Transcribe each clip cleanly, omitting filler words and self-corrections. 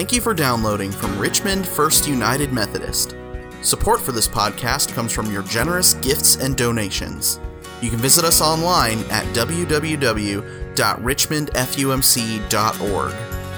Thank you for downloading from Richmond First United Methodist. Support for this podcast comes from your generous gifts and donations. You can visit us online at www.richmondfumc.org.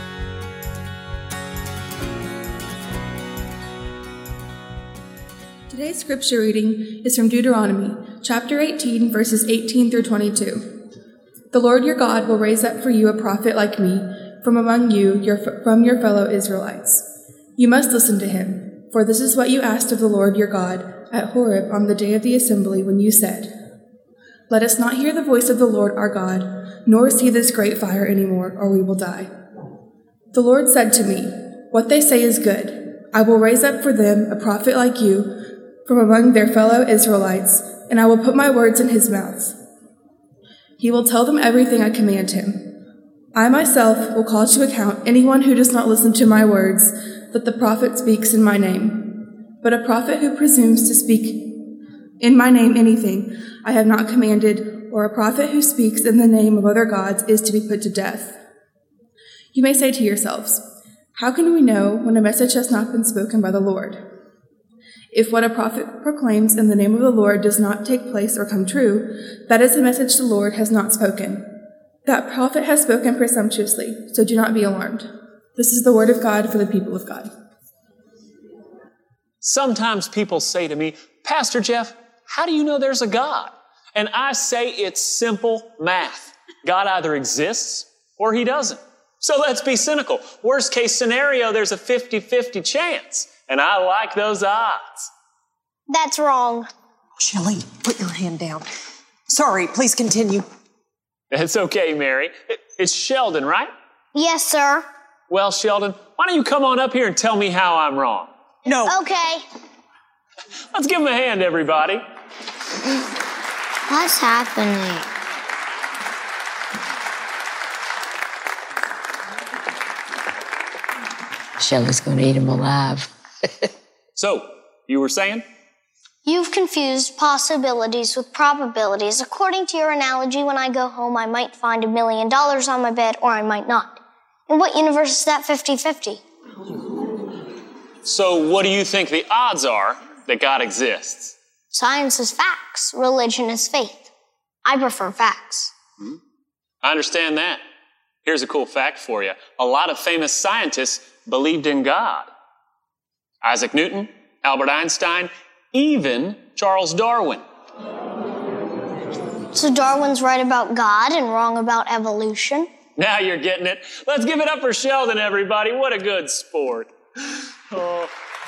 Today's scripture reading is from Deuteronomy, chapter 18, verses 18 through 22. The Lord your God will raise up for you a prophet like me from among you, from your fellow Israelites. You must listen to him, for this is what you asked of the Lord your God at Horeb on the day of the assembly when you said, "Let us not hear the voice of the Lord our God, nor see this great fire anymore, or we will die." The Lord said to me, "What they say is good. I will raise up for them a prophet like you from among their fellow Israelites, and I will put my words in his mouth. He will tell them everything I command him. I myself will call to account anyone who does not listen to my words, that the prophet speaks in my name. But a prophet who presumes to speak in my name anything I have not commanded, or a prophet who speaks in the name of other gods is to be put to death." You may say to yourselves, "How can we know when a message has not been spoken by the Lord?" If what a prophet proclaims in the name of the Lord does not take place or come true, that is a message the Lord has not spoken. That prophet has spoken presumptuously, so do not be alarmed. This is the word of God for the people of God. Sometimes people say to me, "Pastor Jeff, how do you know there's a God?" And I say it's simple math. God either exists or he doesn't. So let's be cynical. Worst case scenario, there's a 50-50 chance. And I like those odds. That's wrong. Shelley, put your hand down. Sorry, please continue. It's okay, Mary. It's Sheldon, right? Yes, sir. Well, Sheldon, why don't you come on up here and tell me how I'm wrong? No. Okay. Let's give him a hand, everybody. What's happening? Shelley's going to eat him alive. So, you were saying? You've confused possibilities with probabilities. According to your analogy, when I go home, I might find $1 million on my bed, or I might not. In what universe is that 50-50? So, what do you think the odds are that God exists? Science is facts. Religion is faith. I prefer facts. I understand that. Here's a cool fact for you. A lot of famous scientists believed in God. Isaac Newton, Albert Einstein, even Charles Darwin. So Darwin's right about God and wrong about evolution? Now you're getting it. Let's give it up for Sheldon, everybody. What a good sport. Oh.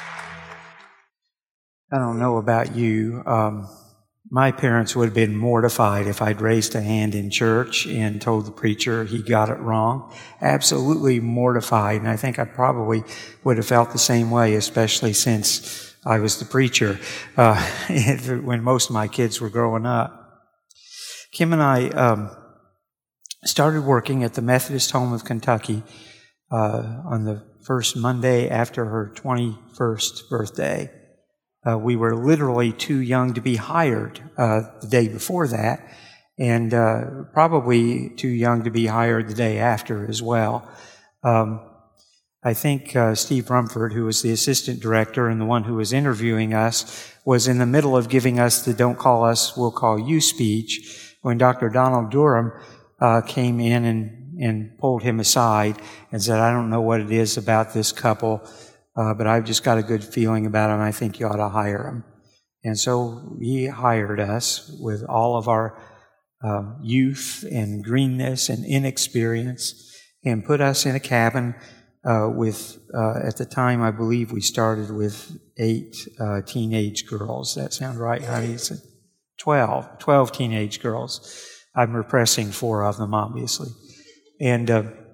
I don't know about you. My parents would have been mortified if I'd raised a hand in church and told the preacher he got it wrong. Absolutely mortified. And I think I probably would have felt the same way, especially since I was the preacher when most of my kids were growing up. Kim and I started working at the Methodist Home of Kentucky on the first Monday after her 21st birthday. We were literally too young to be hired the day before that, and probably too young to be hired the day after as well. I think Steve Rumford, who was the assistant director and the one who was interviewing us, was in the middle of giving us the "Don't call us, we'll call you" speech when Dr. Donald Durham came in and pulled him aside and said, "I don't know what it is about this couple, but I've just got a good feeling about him. I think you ought to hire him." And so he hired us with all of our youth and greenness and inexperience and put us in a cabin with, at the time, I believe we started with 8 teenage girls. That sound right, honey? 12 teenage girls. I'm repressing 4 of them, obviously. And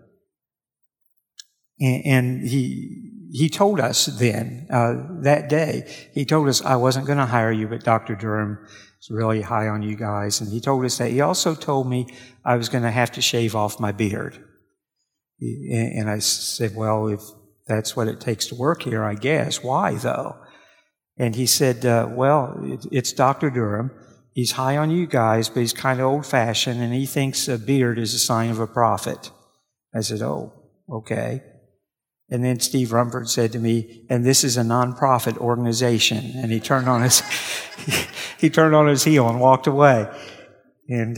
he told us then, that day, he told us, "I wasn't going to hire you, but Dr. Durham is really high on you guys." And he told us that. He also told me I was going to have to shave off my beard. And I said, "Well, if that's what it takes to work here, I guess. Why, though?" And he said, "Well, it's Dr. Durham. He's high on you guys, but he's kind of old-fashioned, and he thinks a beard is a sign of a prophet." I said, "Oh, okay." And then Steve Rumford said to me, and this is a nonprofit organization. And he turned on his heel and walked away. And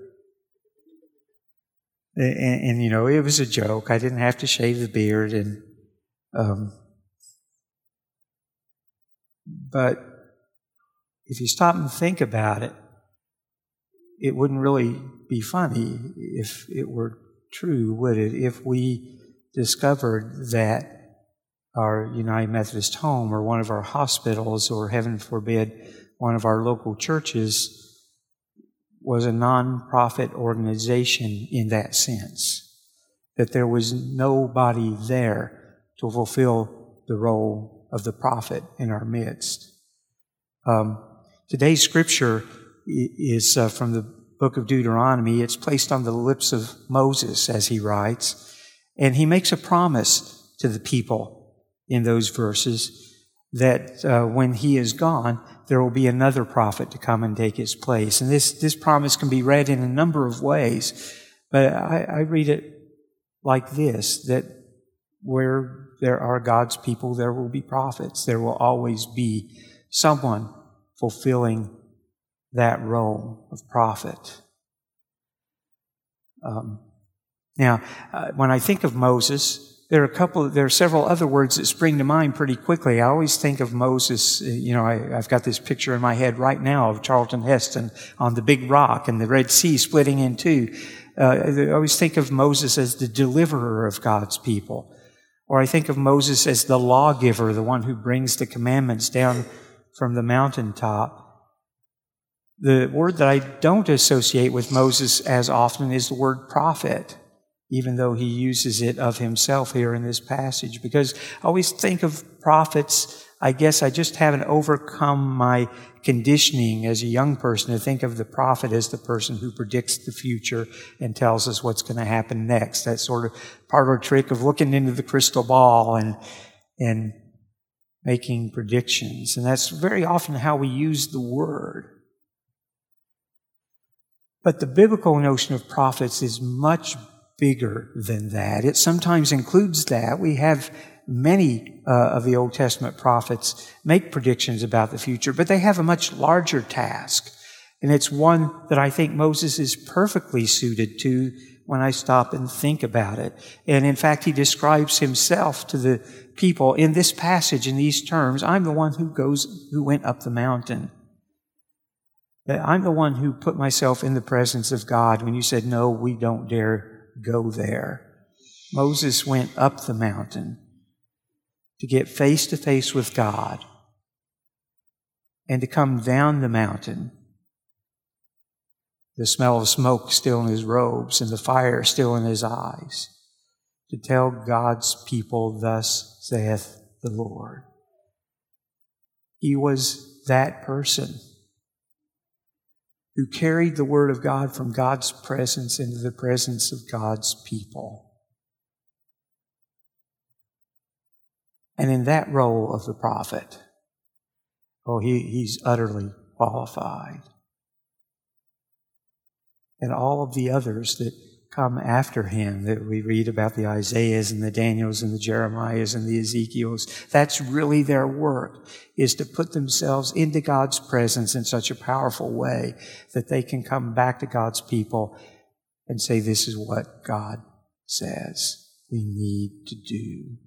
you know, it was a joke. I didn't have to shave the beard. But if you stop and think about it, it wouldn't really be funny if it were true, would it? If we discovered that our United Methodist home or one of our hospitals or, heaven forbid, one of our local churches was a non-profit organization in that sense, that there was nobody there to fulfill the role of the prophet in our midst. Today's scripture is from the book of Deuteronomy. It's placed on the lips of Moses as he writes, and he makes a promise to the people in those verses that when he is gone, there will be another prophet to come and take his place. And this promise can be read in a number of ways, but I read it like this, that where there are God's people, there will be prophets. There will always be someone fulfilling that role of prophet. Now, when I think of Moses, there are several other words that spring to mind pretty quickly. I always think of Moses, I've got this picture in my head right now of Charlton Heston on the big rock and the Red Sea splitting in two. I always think of Moses as the deliverer of God's people. Or I think of Moses as the lawgiver, the one who brings the commandments down from the mountaintop. The word that I don't associate with Moses as often is the word prophet, even though he uses it of himself here in this passage. Because I always think of prophets, I guess I just haven't overcome my conditioning as a young person to think of the prophet as the person who predicts the future and tells us what's going to happen next. That's sort of part of our trick of looking into the crystal ball and making predictions. And that's very often how we use the word. But the biblical notion of prophets is much bigger than that. It sometimes includes that. We have many of the Old Testament prophets make predictions about the future, but they have a much larger task. And it's one that I think Moses is perfectly suited to when I stop and think about it. And in fact, he describes himself to the people in this passage in these terms. I'm the one who went up the mountain. I'm the one who put myself in the presence of God when you said, no, we don't dare go there. Moses went up the mountain to get face to face with God and to come down the mountain, the smell of smoke still in his robes and the fire still in his eyes, to tell God's people, thus saith the Lord. He was that person who carried the Word of God from God's presence into the presence of God's people. And in that role of the prophet, he's utterly qualified. And all of the others that come after him, that we read about the Isaiahs and the Daniels and the Jeremiahs and the Ezekiels, that's really their work, is to put themselves into God's presence in such a powerful way that they can come back to God's people and say, this is what God says we need to do.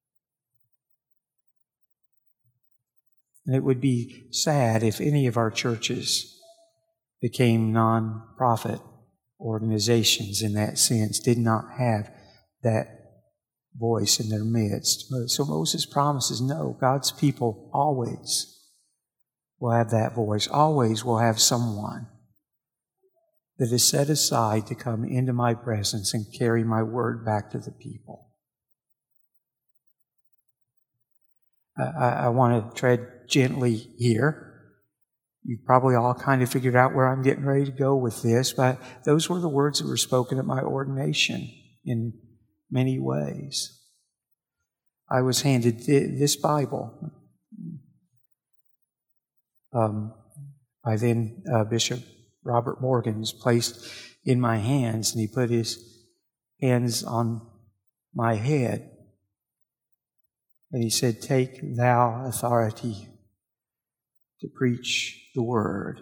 And it would be sad if any of our churches became non-profit organizations in that sense, did not have that voice in their midst. So Moses promises, no, God's people always will have that voice, always will have someone that is set aside to come into my presence and carry my word back to the people. I want to tread gently here. You've probably all kind of figured out where I'm getting ready to go with this, but those were the words that were spoken at my ordination in many ways. I was handed this Bible by then Bishop Robert Morgan's, placed in my hands, and he put his hands on my head And he said, "Take thou authority to preach the word."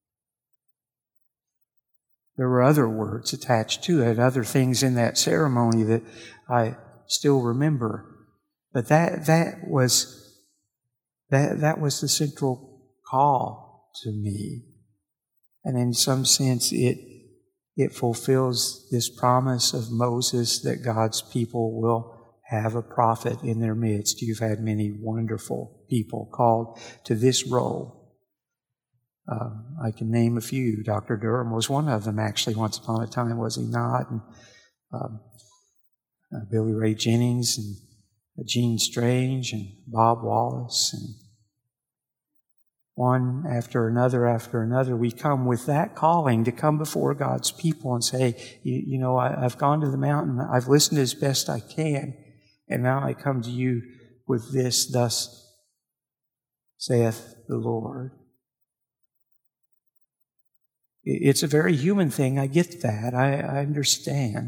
There were other words attached to it, other things in that ceremony that I still remember. But that was the central call to me. And in some sense, it fulfills this promise of Moses that God's people will have a prophet in their midst. You've had many wonderful people called to this role. I can name a few. Dr. Durham was one of them, actually, once upon a time, was he not? And Billy Ray Jennings and Gene Strange and Bob Wallace, and one after another, we come with that calling to come before God's people and say, I've gone to the mountain, I've listened as best I can, and now I come to you with this, thus saith the Lord. It's a very human thing. I get that. I understand.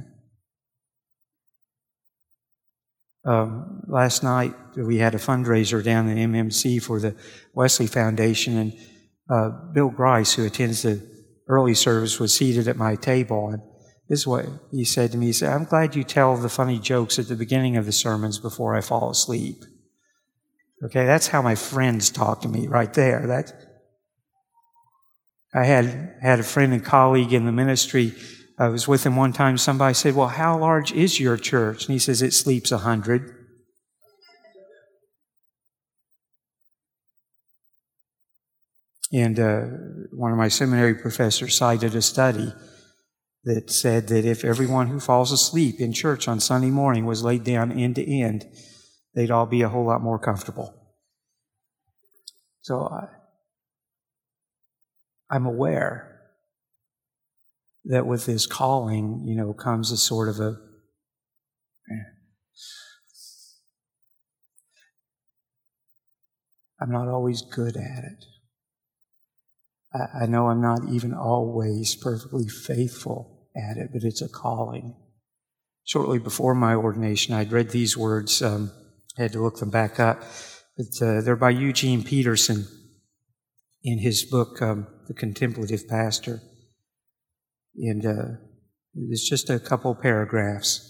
Last night we had a fundraiser down in MMC for the Wesley Foundation, and Bill Grice, who attends the early service, was seated at my table, and this is what he said to me. He said, "I'm glad you tell the funny jokes at the beginning of the sermons before I fall asleep." Okay, that's how my friends talk to me right there. I had a friend and colleague in the ministry. I was with him one time. Somebody said, "Well, how large is your church?" And he says, "It sleeps 100. And one of my seminary professors cited a study that said that if everyone who falls asleep in church on Sunday morning was laid down end to end, they'd all be a whole lot more comfortable. So I'm aware that with this calling, comes a sort of I'm not always good at it. I know I'm not even always perfectly faithful at it, but it's a calling. Shortly before my ordination, I'd read these words, had to look them back up, but they're by Eugene Peterson in his book, The Contemplative Pastor. And it's just a couple paragraphs.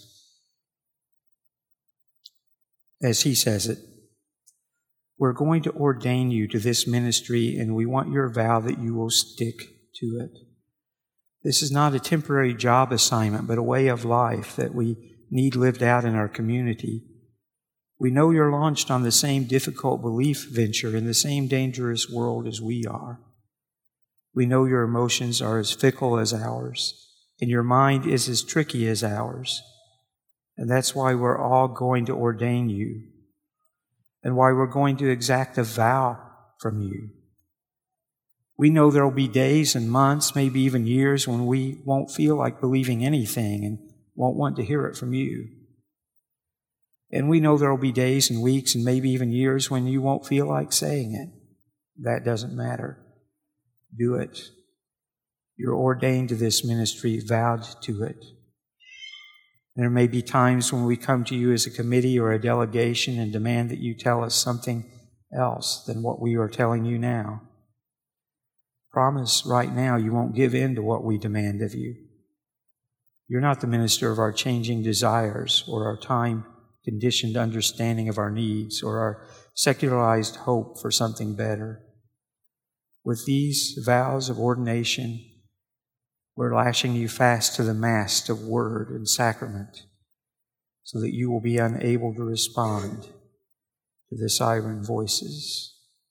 As he says it, "We're going to ordain you to this ministry, and we want your vow that you will stick to it. This is not a temporary job assignment, but a way of life that we need lived out in our community. We know you're launched on the same difficult belief venture in the same dangerous world as we are. We know your emotions are as fickle as ours, and your mind is as tricky as ours. And that's why we're all going to ordain you, and why we're going to exact a vow from you. We know there will be days and months, maybe even years, when we won't feel like believing anything and won't want to hear it from you. And we know there will be days and weeks and maybe even years when you won't feel like saying it. That doesn't matter. Do it. You're ordained to this ministry, vowed to it. There may be times when we come to you as a committee or a delegation and demand that you tell us something else than what we are telling you now. Promise right now you won't give in to what we demand of you. You're not the minister of our changing desires or our time-conditioned understanding of our needs or our secularized hope for something better. With these vows of ordination, we're lashing you fast to the mast of word and sacrament so that you will be unable to respond to the siren voices.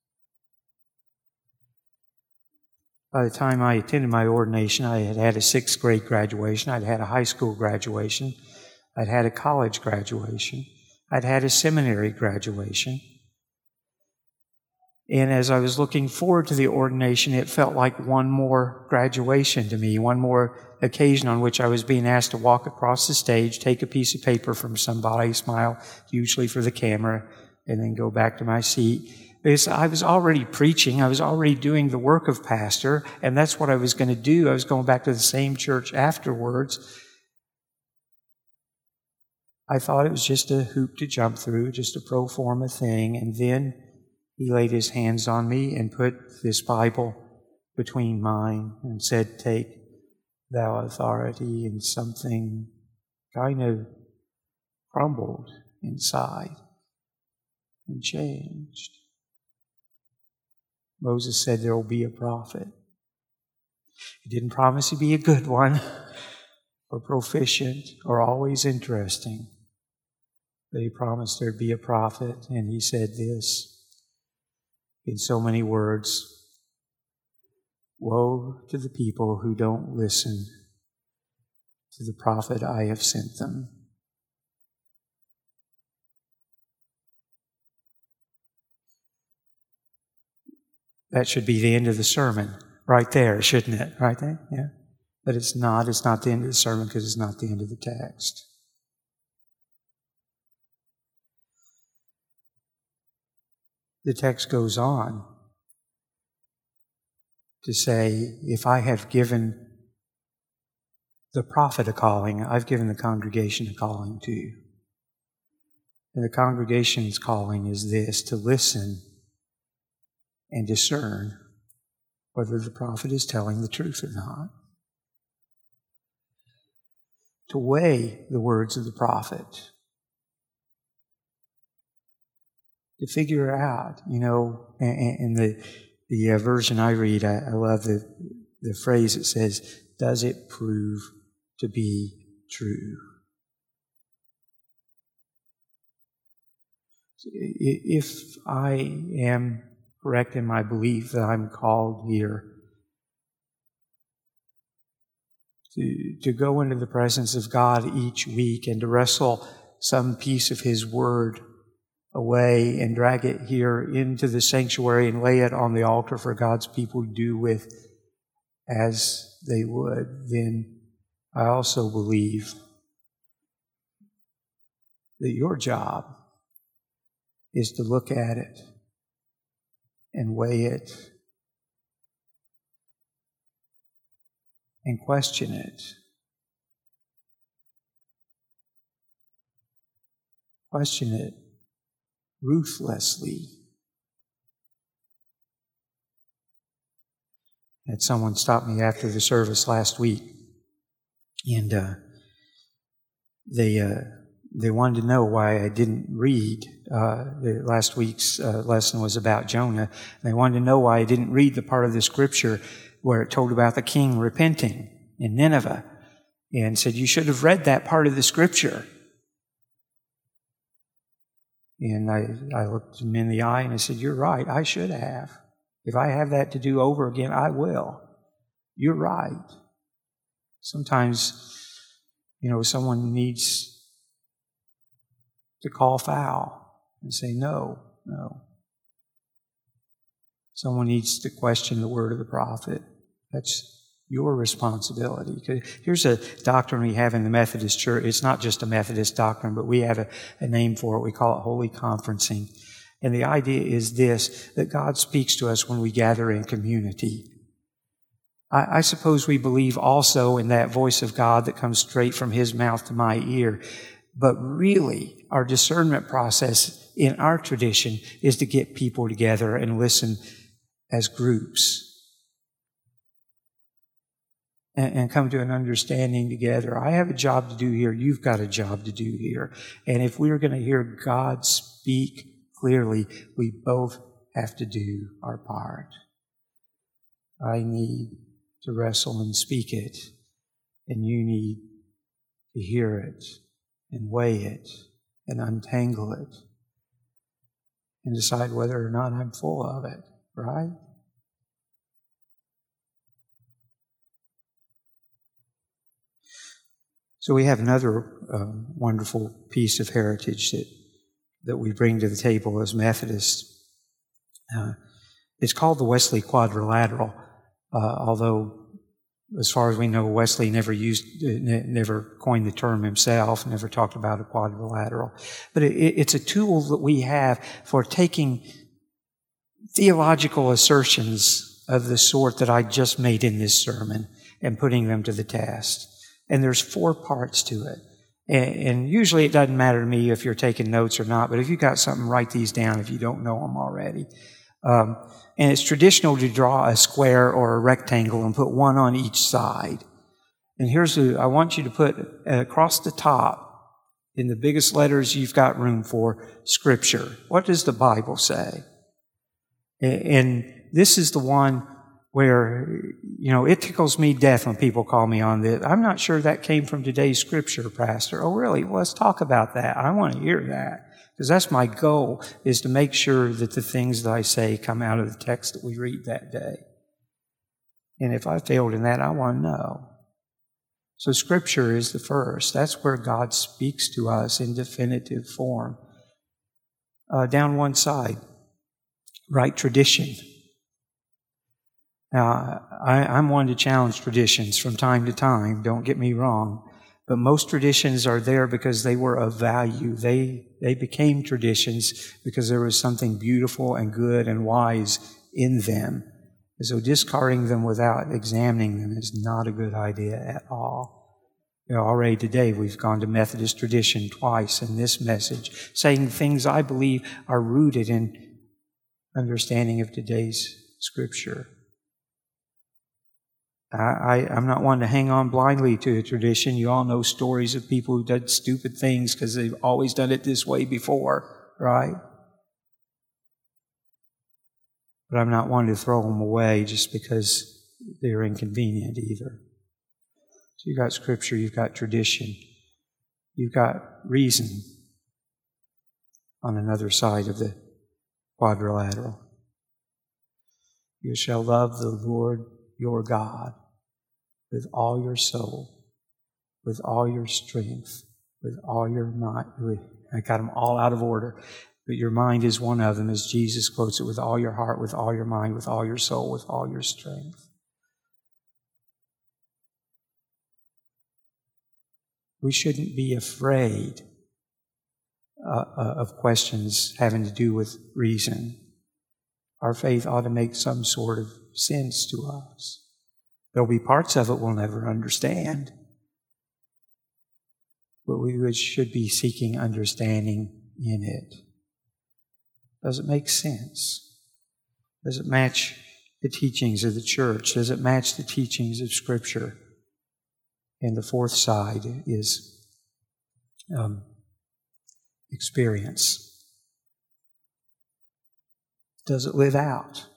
By the time I attended my ordination, I had had a 6th grade graduation, I'd had a high school graduation, I'd had a college graduation, I'd had a seminary graduation. And as I was looking forward to the ordination, it felt like one more graduation to me, one more occasion on which I was being asked to walk across the stage, take a piece of paper from somebody, smile, usually for the camera, and then go back to my seat. Because I was already preaching, I was already doing the work of pastor, and that's what I was going to do. I was going back to the same church afterwards. I thought it was just a hoop to jump through, just a pro forma thing. And then he laid his hands on me and put this Bible between mine and said, "Take thou authority," and something kind of crumbled inside and changed. Moses said there will be a prophet. He didn't promise to be a good one or proficient or always interesting, but he promised there'd be a prophet, and he said this in so many words: "Woe to the people who don't listen to the prophet I have sent them." That should be the end of the sermon right there, shouldn't it? Right there? Yeah. But it's not. It's not the end of the sermon because it's not the end of the text. The text goes on to say, if I have given the prophet a calling, I've given the congregation a calling too. And the congregation's calling is this: to listen and discern whether the prophet is telling the truth or not. To weigh the words of the prophet. To figure out, in the version I read, I love the phrase that says, "Does it prove to be true?" If I am correct in my belief that I'm called here to go into the presence of God each week and to wrestle some piece of His Word away and drag it here into the sanctuary and lay it on the altar for God's people to do with as they would, then I also believe that your job is to look at it and weigh it and question it. Question it ruthlessly. I had someone stop me after the service last week, and they wanted to know why I didn't read. Last week's lesson was about Jonah. They wanted to know why I didn't read the part of the scripture where it told about the king repenting in Nineveh, and said, "You should have read that part of the scripture." And I looked him in the eye and I said, "You're right, I should have. If I have that to do over again, I will. You're right." Sometimes, someone needs to call foul and say, no. Someone needs to question the word of the prophet. That's your responsibility. Here's a doctrine we have in the Methodist Church. It's not just a Methodist doctrine, but we have a name for it. We call it holy conferencing. And the idea is this, that God speaks to us when we gather in community. I suppose we believe also in that voice of God that comes straight from His mouth to my ear. But really, our discernment process in our tradition is to get people together and listen as groups and come to an understanding together. I have a job to do here. You've got a job to do here. And if we're going to hear God speak clearly, we both have to do our part. I need to wrestle and speak it, and you need to hear it and weigh it and untangle it and decide whether or not I'm full of it, right? So we have another wonderful piece of heritage that we bring to the table as Methodists. It's called the Wesley Quadrilateral, although as far as we know, Wesley never coined the term himself, never talked about a quadrilateral. But it's a tool that we have for taking theological assertions of the sort that I just made in this sermon and putting them to the test. And there's 4 parts to it. And usually it doesn't matter to me if you're taking notes or not, but if you got something, write these down if you don't know them already. And it's traditional to draw a square or a rectangle and put one on each side. And I want you to put across the top, in the biggest letters you've got room for, Scripture. What does the Bible say? And this is the one where, it tickles me death when people call me on this. I'm not sure that came from today's Scripture, Pastor. Oh, really? Well, let's talk about that. I want to hear that. Because that's my goal, is to make sure that the things that I say come out of the text that we read that day. And if I failed in that, I want to know. So Scripture is the first. That's where God speaks to us in definitive form. Down one side, write tradition. Now, I'm one to challenge traditions from time to time, don't get me wrong. But most traditions are there because they were of value. They became traditions because there was something beautiful and good and wise in them. And so discarding them without examining them is not a good idea at all. Already today we've gone to Methodist tradition twice in this message, saying things I believe are rooted in understanding of today's Scripture. I'm not one to hang on blindly to a tradition. You all know stories of people who did stupid things because they've always done it this way before, right? But I'm not one to throw them away just because they're inconvenient either. So you've got Scripture, you've got tradition, you've got reason on another side of the quadrilateral. You shall love the Lord your God with all your soul, with all your strength, with all your mind. I got them all out of order, but your mind is one of them, as Jesus quotes it, with all your heart, with all your mind, with all your soul, with all your strength. We shouldn't be afraid of questions having to do with reason. Our faith ought to make some sort of sense to us. There'll be parts of it we'll never understand, but we should be seeking understanding in it. Does it make sense? Does it match the teachings of the church? Does it match the teachings of Scripture? And the fourth side is experience. Does it live out?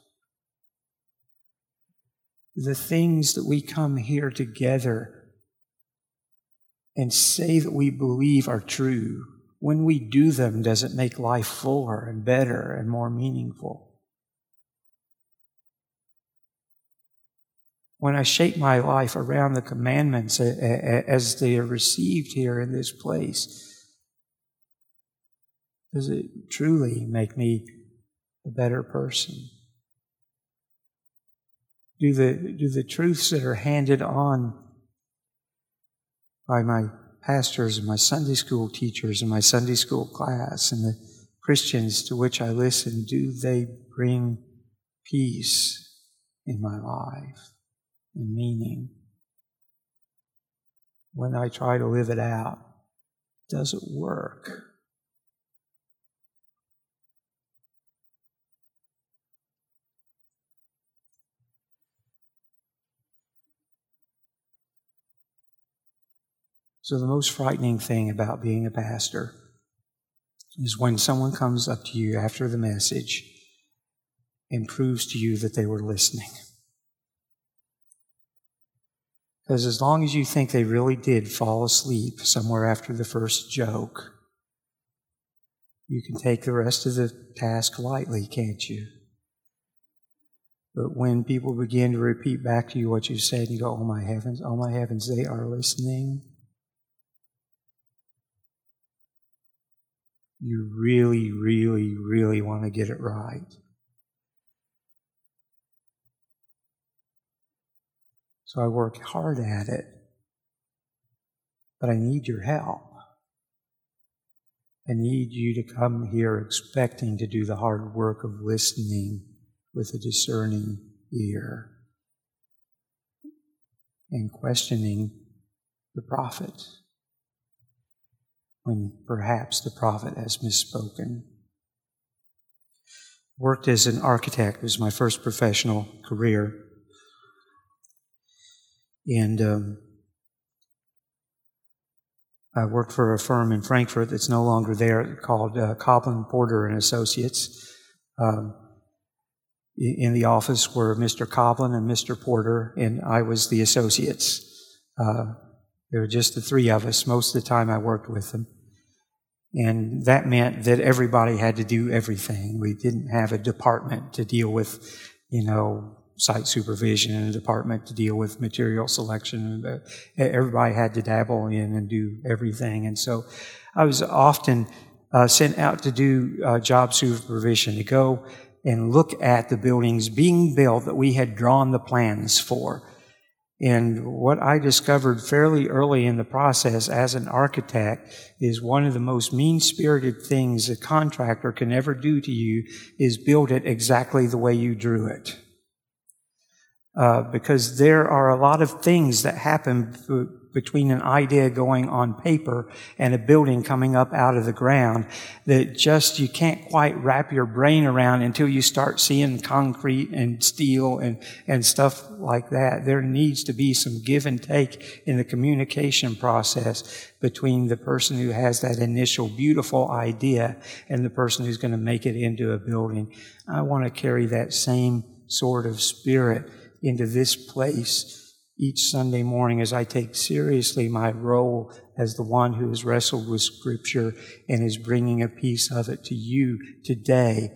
The things that we come here together and say that we believe are true, when we do them, does it make life fuller and better and more meaningful? When I shape my life around the commandments as they are received here in this place, does it truly make me a better person? Do the truths that are handed on by my pastors and my Sunday school teachers and my Sunday school class and the Christians to which I listen, do they bring peace in my life and meaning? When I try to live it out, does it work? So the most frightening thing about being a pastor is when someone comes up to you after the message and proves to you that they were listening. Because as long as you think they really did fall asleep somewhere after the first joke, you can take the rest of the task lightly, can't you? But when people begin to repeat back to you what you said, you go, oh my heavens, they are listening. You really, really, really want to get it right. So I work hard at it, but I need your help. I need you to come here expecting to do the hard work of listening with a discerning ear and questioning the prophet. when perhaps the prophet has misspoken. Worked as an architect was my first professional career. And I worked for a firm in Frankfurt that's no longer there called Copland, Porter and Associates. In the office were Mr. Copland and Mr. Porter, and I was the associates. There were just the three of us. Most of the time I worked with them. And that meant that everybody had to do everything. We didn't have a department to deal with, site supervision, and a department to deal with material selection. Everybody had to dabble in and do everything. And so I was often sent out to do job supervision, to go and look at the buildings being built that we had drawn the plans for. And what I discovered fairly early in the process as an architect is one of the most mean-spirited things a contractor can ever do to you is build it exactly the way you drew it. Because there are a lot of things that happen between an idea going on paper and a building coming up out of the ground that just you can't quite wrap your brain around until you start seeing concrete and steel and stuff like that. There needs to be some give and take in the communication process between the person who has that initial beautiful idea and the person who's going to make it into a building. I want to carry that same sort of spirit into this place each Sunday morning as I take seriously my role as the one who has wrestled with Scripture and is bringing a piece of it to you today.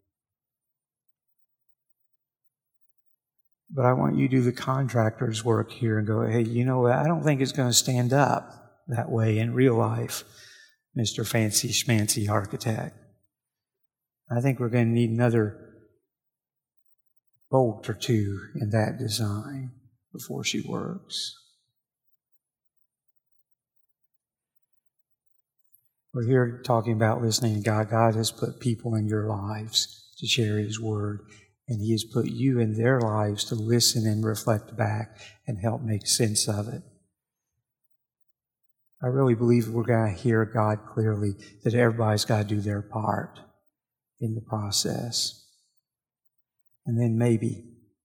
But I want you to do the contractor's work here and go, hey, I don't think it's going to stand up that way in real life, Mr. Fancy Schmancy Architect. I think we're going to need another bolt or two in that design before she works. We're here talking about listening to God. God has put people in your lives to share His Word, and He has put you in their lives to listen and reflect back and help make sense of it. I really believe we're going to hear God clearly, that everybody's got to do their part in the process. And then maybe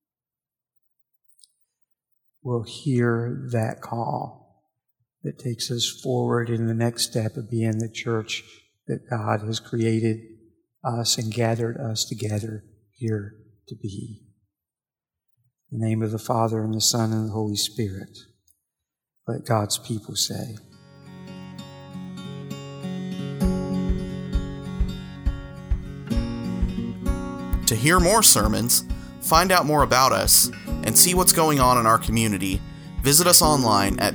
we'll hear that call that takes us forward in the next step of being the church that God has created us and gathered us together here to be. In the name of the Father, and the Son, and the Holy Spirit, let God's people say, To hear more sermons, find out more about us, and see what's going on in our community, visit us online at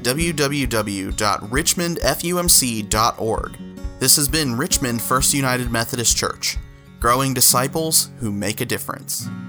www.richmondfumc.org. This has been Richmond First United Methodist Church, growing disciples who make a difference.